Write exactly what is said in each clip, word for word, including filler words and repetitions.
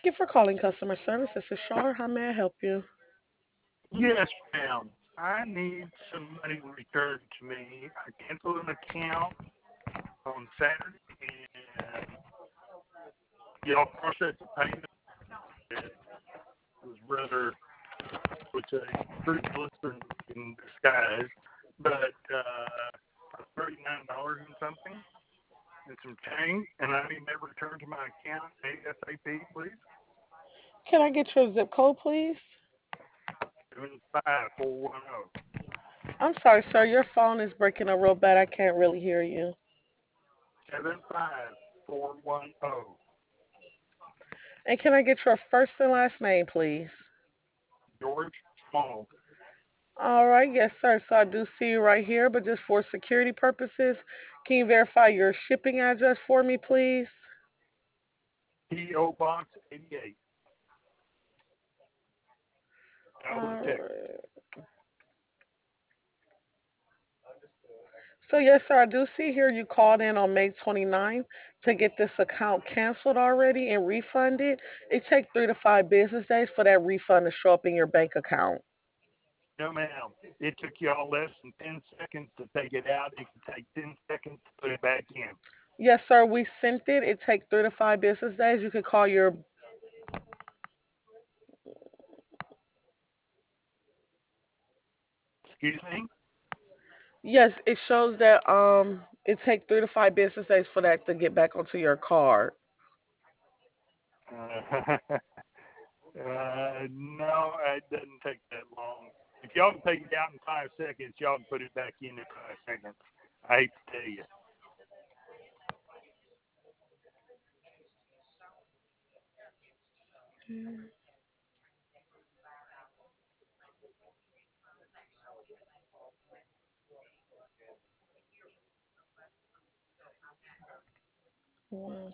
Thank you for calling customer service. This is Shar. How may I help you? Yes, ma'am. I need some money returned to me. I canceled an account on Saturday, and y'all processed the payment. It was rather, I would say, frivolous in, in disguise, but uh, thirty-nine dollars and something and some change, and I need that returned to my account ASAP, please. Can I get your zip code, please? Seven five four one zero. I'm sorry, sir. Your phone is breaking up real bad. I can't really hear you. Seven five four one zero. And can I get your first and last name, please? George Small. All right, yes, sir. So I do see you right here, but just for security purposes, can you verify your shipping address for me, please? P O Box eighty-eight, Alvin, All Texas. right. So yes, sir. I do see here you called in on May twenty-ninth to get this account canceled already and refunded. It takes three to five business days for that refund to show up in your bank account. No, ma'am. It took y'all less than ten seconds to take it out. It can take ten seconds to put it back in. Yes, sir. We sent it. It takes three to five business days. You can call your. Excuse me? Yes, it shows that um it takes three to five business days for that to get back onto your card. Uh, uh, no, it doesn't take that long. If y'all can take it out in five seconds, y'all can put it back in in five seconds. I hate to tell you. Mm.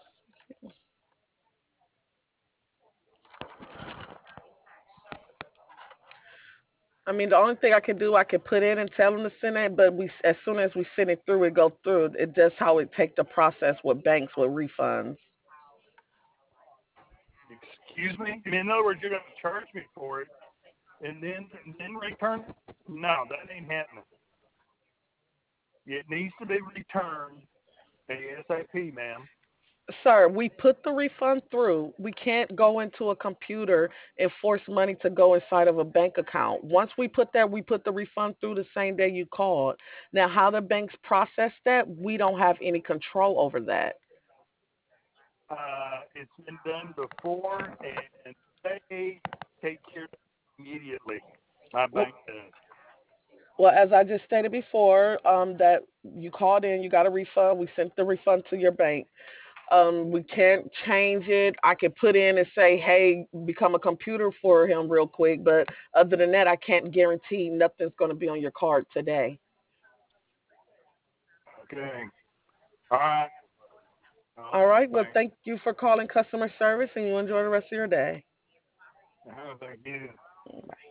I mean, the only thing I can do, I can put in and tell them to send it, but we, as soon as we send it through, it go through. It just how it take the process with banks with refunds. Excuse me? In other words, you're going to charge me for it and then and then return it? No, that ain't happening. It needs to be returned ASAP, ma'am. Sir, we put the refund through. We can't go into a computer and force money to go inside of a bank account. Once we put that, we put the refund through the same day you called. Now, how the banks process that, we don't have any control over that. Uh, it's been done before, and they take care of it immediately. My Well, bank does. well, as I just stated before, um, that you called in, you got a refund. We sent the refund to your bank. Um, we can't change it. I can put in and say, hey, become a computer for him real quick. But other than that, I can't guarantee nothing's going to be on your card today. Okay. All right. All Oh, right. Well, thank, thank you for calling customer service and you enjoy the rest of your day. oh, thank you. Bye.